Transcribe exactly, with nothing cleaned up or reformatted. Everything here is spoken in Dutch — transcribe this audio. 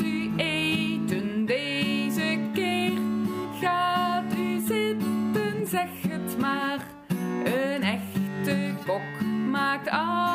u eten deze keer? Gaat u zitten, zeg het maar. Een echte kok maakt alles